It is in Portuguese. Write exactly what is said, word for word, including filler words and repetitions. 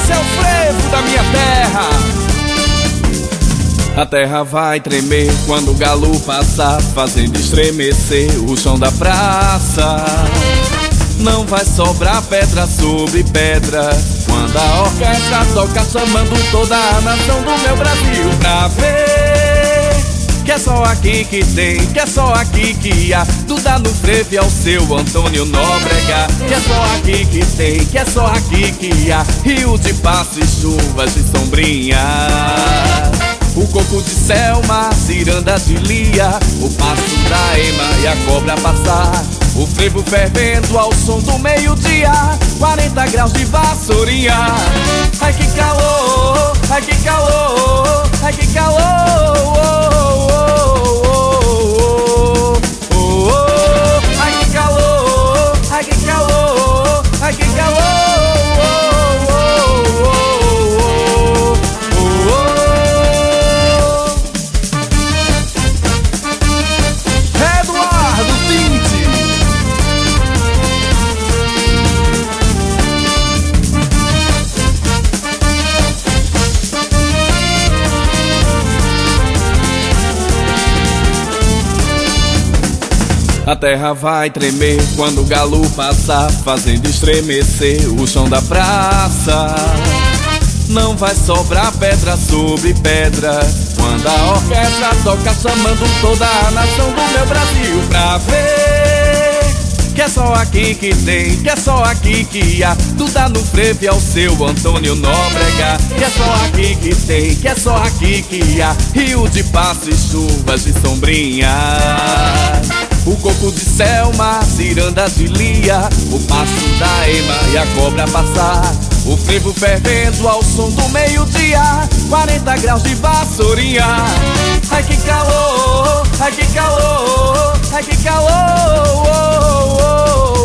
Esse é o frevo da minha terra. A terra vai tremer quando o galo passar, fazendo estremecer o chão da praça. Não vai sobrar pedra sobre pedra quando a orquestra toca, chamando toda a nação do meu Brasil pra ver que é só aqui que tem, que é só aqui que há. Do Dá no Frevo ao seu Antônio Nóbrega. Que é só aqui que tem, que é só aqui que há. Rio de Passo e chuvas de sombrinha. O coco de Selma, ciranda de Lia, o passo da Ema e a cobra passar. O frevo fervendo ao som do meio-dia, quarenta graus de vassourinha. Ai que calor, ai que calor, ai que calor. Ai que calor, ai que calor, ai que calor. A terra vai tremer quando o galo passar, fazendo estremecer o chão da praça. Não vai sobrar pedra sobre pedra quando a orquestra toca, chamando toda a nação do meu Brasil pra ver que é só aqui que tem, que é só aqui que há. Do Dá no Frevo ao seu Antônio Nóbrega. Que é só aqui que tem, que é só aqui que há. Rio de Passo e chuvas de sombrinha. O coco de Selma, ciranda de Lia, o passo da Ema e a cobra passar. O frevo fervendo ao som do meio-dia, quarenta graus de vassourinha. Ai que calor, ai que calor, ai que calor.